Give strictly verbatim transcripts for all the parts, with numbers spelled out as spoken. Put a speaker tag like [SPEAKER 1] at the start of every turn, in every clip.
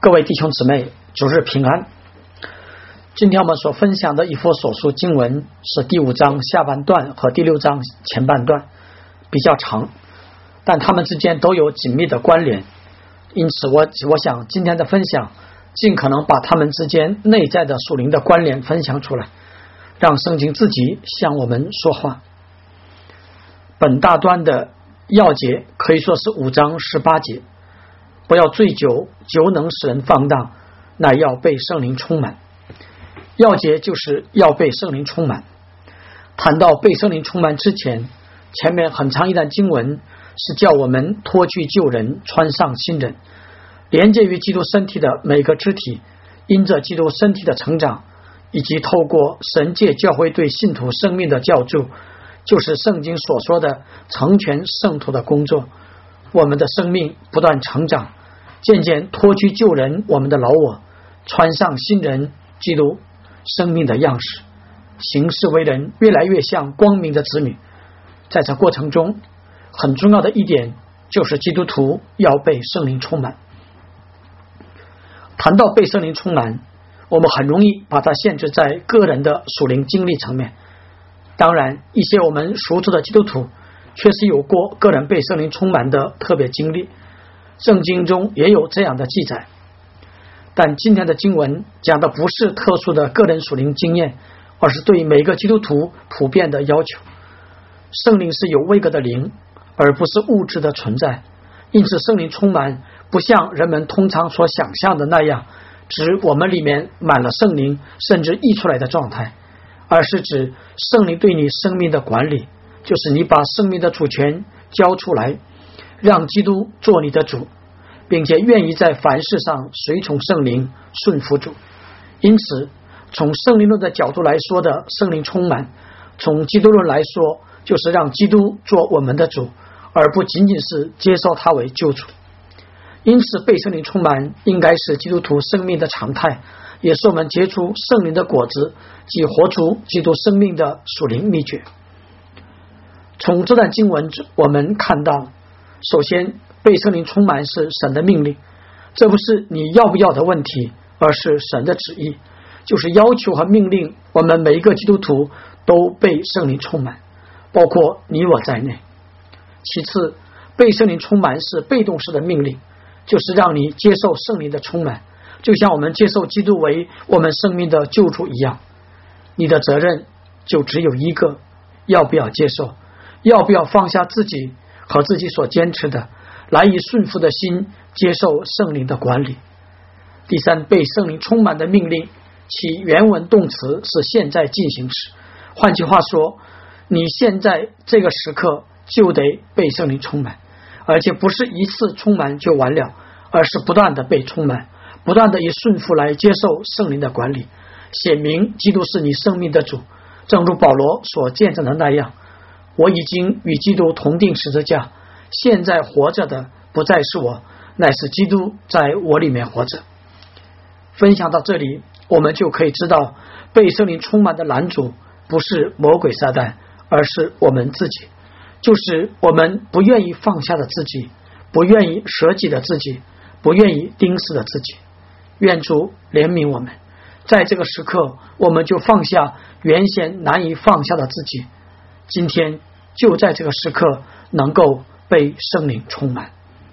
[SPEAKER 1] 各位弟兄姊妹，主日平安。今天我们所分享的以弗所书经文是第五章下半段和第六章前半段，比较长，但它们之间都有紧密的关联，因此我我想今天的分享尽可能把它们之间内在的属灵的关联分享出来，让圣经自己向我们说话。本大段的要节可以说是五章十八节，不要醉酒，酒能使人放荡，乃要被圣灵充满。要节就是要被圣灵充满。谈到被圣灵充满之前，前面很长一段经文是叫我们脱去旧人，穿上新人。连接于基督身体的每个肢体，因着基督身体的成长，以及透过神界教会对信徒生命的教助，就是圣经所说的成全圣徒的工作，我们的生命不断成长，渐渐脱去旧人，我们的老我，穿上新人，基督生命的样式，行事为人越来越像光明的子女。在这过程中，很重要的一点就是基督徒要被圣灵充满。谈到被圣灵充满，我们很容易把它限制在个人的属灵经历层面。当然，一些我们熟知的基督徒确实有过个人被圣灵充满的特别经历，圣经中也有这样的记载。但今天的经文讲的不是特殊的个人属灵经验，而是对每个基督徒普遍的要求。圣灵是有位格的灵，而不是物质的存在，因此圣灵充满不像人们通常所想象的那样，指我们里面满了圣灵甚至溢出来的状态，而是指圣灵对你生命的管理，就是你把生命的主权交出来，让基督做你的主，并且愿意在凡事上随从圣灵，顺服主。因此从圣灵论的角度来说的圣灵充满，从基督论来说就是让基督做我们的主，而不仅仅是接受他为救主。因此被圣灵充满应该是基督徒生命的常态，也是我们结出圣灵的果子及活出基督生命的属灵秘诀。从这段经文我们看到，首先被圣灵充满是神的命令，这不是你要不要的问题，而是神的旨意，就是要求和命令我们每一个基督徒都被圣灵充满，包括你我在内。其次，被圣灵充满是被动式的命令，就是让你接受圣灵的充满，就像我们接受基督为我们生命的救主一样。你的责任就只有一个，要不要接受，要不要放下自己和自己所坚持的，来以顺服的心接受圣灵的管理。第三，被圣灵充满的命令，其原文动词是现在进行时，换句话说，你现在这个时刻就得被圣灵充满，而且不是一次充满就完了，而是不断的被充满，不断的以顺服来接受圣灵的管理，显明基督是你生命的主。正如保罗所见证的那样，我已经与基督同定十字架，现在活着的不再是我，乃是基督在我里面活着。分享到这里，我们就可以知道被圣灵充满的拦阻不是魔鬼撒旦，而是我们自己，就是我们不愿意放下的自己，不愿意舍己的自己，不愿意钉死的自己。愿主怜悯我们，在这个时刻我们就放下原先难以放下的自己，今天就在这个时刻能够被圣灵充满。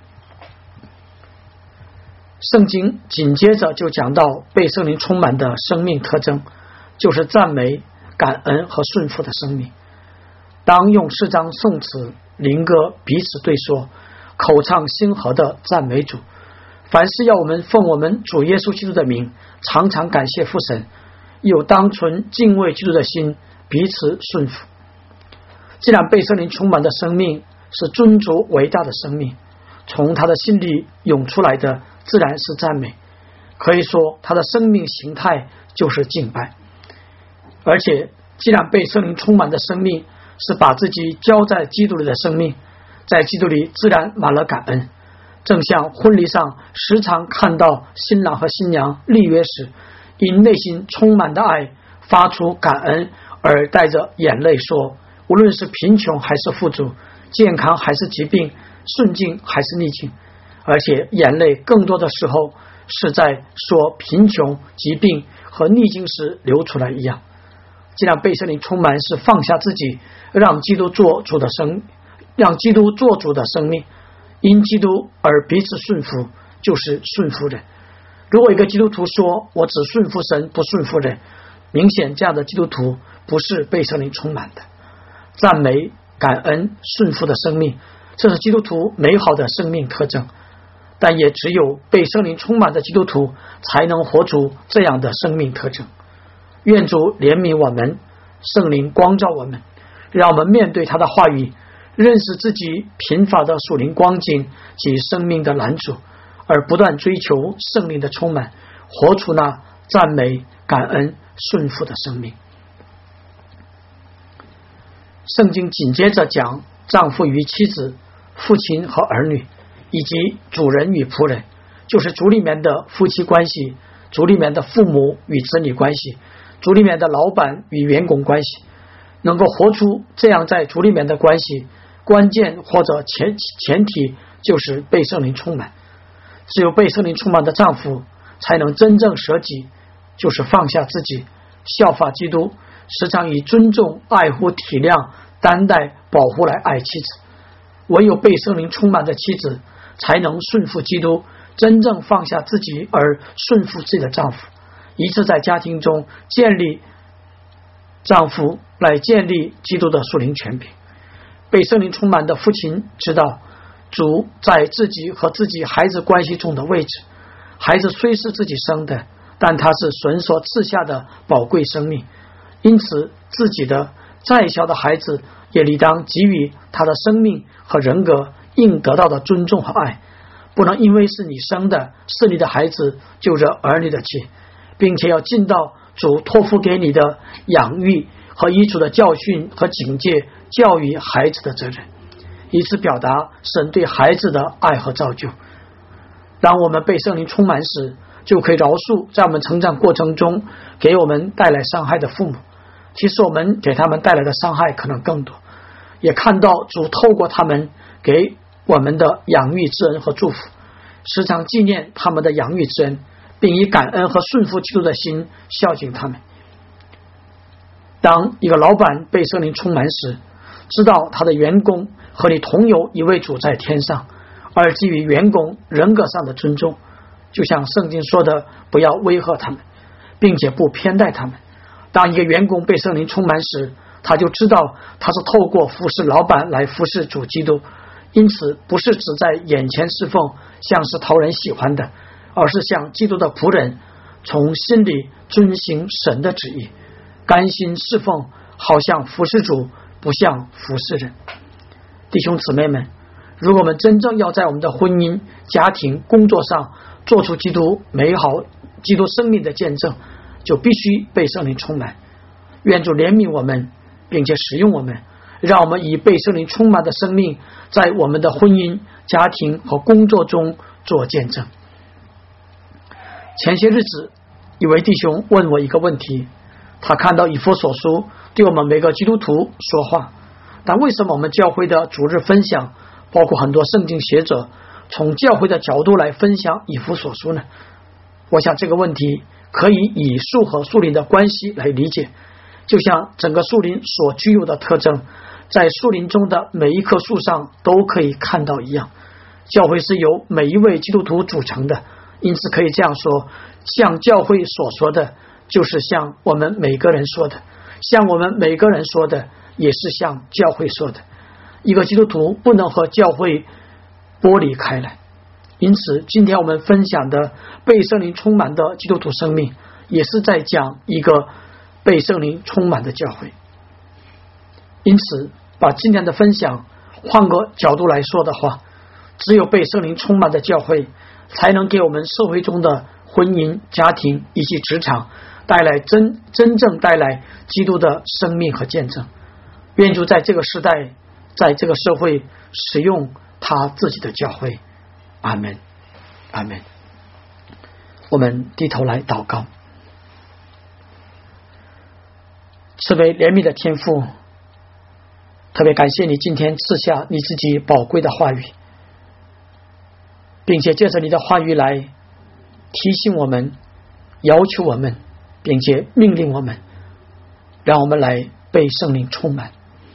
[SPEAKER 1] 圣经紧接着就讲到被圣灵充满的生命特征，就是赞美、感恩和顺服的生命。当用诗章、颂词、灵歌彼此对说，口唱心和的赞美主。凡事要我们奉我们主耶稣基督的名，常常感谢父神，有当存敬畏基督的心，彼此顺服。既然被圣灵充满的生命是尊主伟大的生命，从他的心里涌出来的自然是赞美，可以说他的生命形态就是敬拜。而且既然被圣灵充满的生命是把自己交在基督里的生命，在基督里自然满了感恩。正像婚礼上时常看到新郎和新娘立约时，因内心充满的爱发出感恩，而带着眼泪说，无论是贫穷还是富足，健康还是疾病，顺境还是逆境，而且眼泪更多的时候是在说贫穷、疾病和逆境时流出来一样。既然被圣灵充满是放下自己，让基督做主的生，让基督做主的生命，因基督而彼此顺服，就是顺服人。如果一个基督徒说我只顺服神不顺服人，明显这样的基督徒不是被圣灵充满的。赞美、感恩、顺服的生命，这是基督徒美好的生命特征，但也只有被圣灵充满的基督徒才能活出这样的生命特征。愿主怜悯我们，圣灵光照我们，让我们面对他的话语，认识自己贫乏的属灵光景及生命的拦阻，而不断追求圣灵的充满，活出那赞美、感恩、顺服的生命。圣经紧接着讲丈夫与妻子、父亲和儿女，以及主人与仆人，就是主里面的夫妻关系，主里面的父母与子女关系，主里面的老板与员工关系。能够活出这样在主里面的关系，关键或者前前提就是被圣灵充满。只有被圣灵充满的丈夫才能真正舍己，就是放下自己，效法基督，时常以尊重、爱护、体谅、担待、保护来爱妻子。唯有被圣灵充满的妻子才能顺服基督，真正放下自己而顺服自己的丈夫，以致在家庭中建立丈夫来建立基督的属灵权柄。被圣灵充满的父亲知道主在自己和自己孩子关系中的位置，孩子虽是自己生的，但他是神所赐下的宝贵生命，因此自己的再小的孩子也理当给予他的生命和人格应得到的尊重和爱，不能因为是你生的，是你的孩子就惹儿女的气，并且要尽到主托付给你的养育和以主的教训和警戒教育孩子的责任，以此表达神对孩子的爱和造就。当我们被圣灵充满时，就可以饶恕在我们成长过程中给我们带来伤害的父母，其实我们给他们带来的伤害可能更多，也看到主透过他们给我们的养育之恩和祝福，时常纪念他们的养育之恩，并以感恩和顺服基督的心孝敬他们。当一个老板被圣灵充满时，知道他的员工和你同有一位主在天上，而给予员工人格上的尊重，就像圣经说的，不要威吓他们，并且不偏待他们。当一个员工被圣灵充满时，他就知道他是透过服侍老板来服侍主基督，因此不是只在眼前侍奉，像是讨人喜欢的，而是像基督的仆人，从心里遵行神的旨意，甘心侍奉，好像服侍主，不像服侍人。弟兄姊妹们，如果我们真正要在我们的婚姻、家庭、工作上做出基督美好、基督生命的见证，就必须被圣灵充满。愿主怜悯我们，并且使用我们，让我们以被圣灵充满的生命，在我们的婚姻、家庭和工作中做见证。前些日子，一位弟兄问我一个问题，他看到以弗所书对我们每个基督徒说话，但为什么我们教会的主日分享，包括很多圣经学者从教会的角度来分享以弗所书呢？我想这个问题可以以树和树林的关系来理解，就像整个树林所具有的特征，在树林中的每一棵树上都可以看到一样。教会是由每一位基督徒组成的，因此可以这样说，像教会所说的，就是像我们每个人说的，像我们每个人说的，也是像教会说的。一个基督徒不能和教会剥离开来，因此今天我们分享的被圣灵充满的基督徒生命，也是在讲一个被圣灵充满的教会。因此把今天的分享换个角度来说的话，只有被圣灵充满的教会，才能给我们社会中的婚姻、家庭以及职场带来真真正带来基督的生命和见证。愿主在这个时代，在这个社会使用他自己的教会。阿们，阿们。我们低头来祷告。慈悲怜悯的天父，特别感谢你今天赐下你自己宝贵的话语，并且借着你的话语来提醒我们，要求我们，并且命令我们，让我们来被圣灵充满。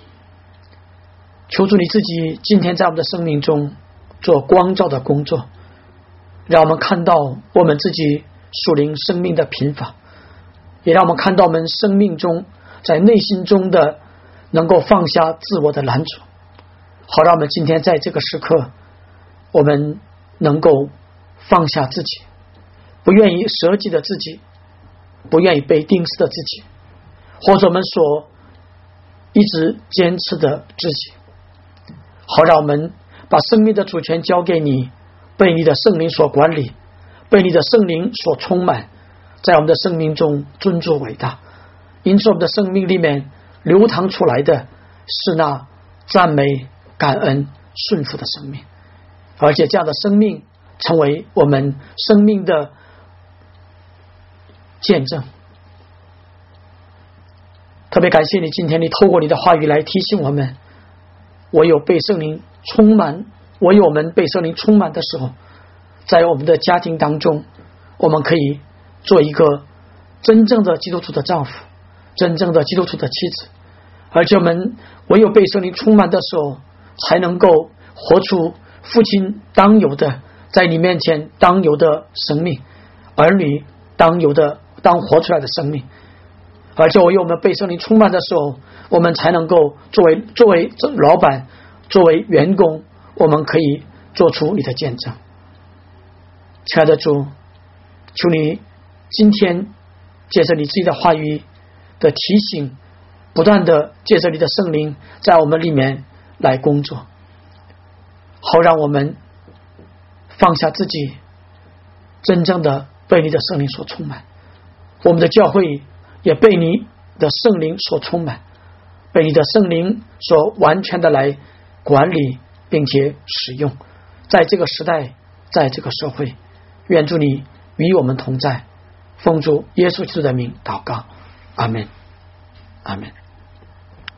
[SPEAKER 1] 求主你自己今天在我们的生命中做光照的工作，让我们看到我们自己属灵生命的贫乏，也让我们看到我们生命中在内心中的能够放下自我的拦阻，好让我们今天在这个时刻，我们能够放下自己，不愿意舍己的自己，不愿意被钉死的自己，或者我们所一直坚持的自己，好让我们把生命的主权交给你，被你的圣灵所管理，被你的圣灵所充满，在我们的生命中尊主伟大。因此我们的生命里面流淌出来的是那赞美、感恩、顺服的生命，而且这样的生命成为我们生命的见证。特别感谢你，今天你透过你的话语来提醒我们，唯有被圣灵充满，唯有我们被圣灵充满的时候，在我们的家庭当中，我们可以做一个真正的基督徒的丈夫，真正的基督徒的妻子，而且我们唯有被圣灵充满的时候，才能够活出父亲当有的，在你面前当有的生命，儿女当有的当活出来的生命。而且唯有我们被圣灵充满的时候，我们才能够作为作为老板，作为员工，我们可以做出你的见证。亲爱的主，求你今天借着你自己的话语的提醒，不断的借着你的圣灵在我们里面来工作，好让我们放下自己，真正的被你的圣灵所充满。我们的教会也被你的圣灵所充满，被你的圣灵所完全的来管理并且使用。在这个时代，在这个社会，愿主你与我们同在，奉主耶稣基督的名祷告，阿们，阿们。